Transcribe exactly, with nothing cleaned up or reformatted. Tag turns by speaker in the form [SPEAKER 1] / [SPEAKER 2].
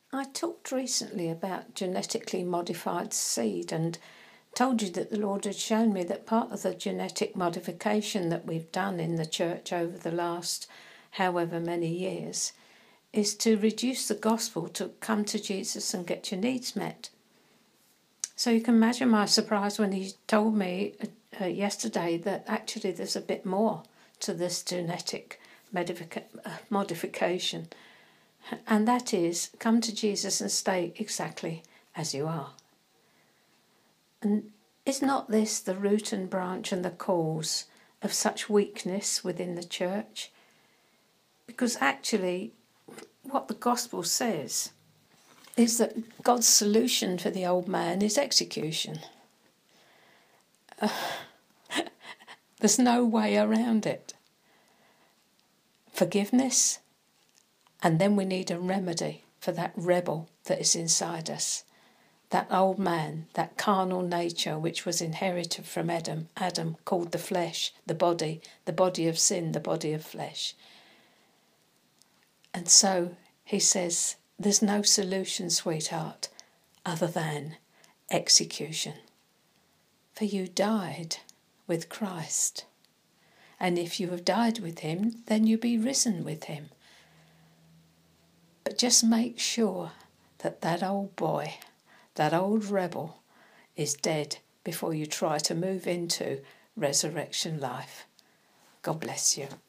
[SPEAKER 1] I talked recently about genetically modified seed and told you that the Lord had shown me that part of the genetic modification that we've done in the church over the last however many years is to reduce the gospel to come to Jesus and get your needs met. So you can imagine my surprise when he told me uh, yesterday that actually there's a bit more to this genetic modific- uh, modification. And that is, come to Jesus and stay exactly as you are. And is not this the root and branch and the cause of such weakness within the church? Because actually, what the gospel says is that God's solution for the old man is execution. Uh, there's no way around it. Forgiveness, and then we need a remedy for that rebel that is inside us. That old man, that carnal nature which was inherited from Adam, Adam called the flesh, the body, the body of sin, the body of flesh. And so he says, there's no solution, sweetheart, other than execution. For you died with Christ. And if you have died with him, then you be risen with him. But just make sure that that old boy, that old rebel, is dead before you try to move into resurrection life. God bless you.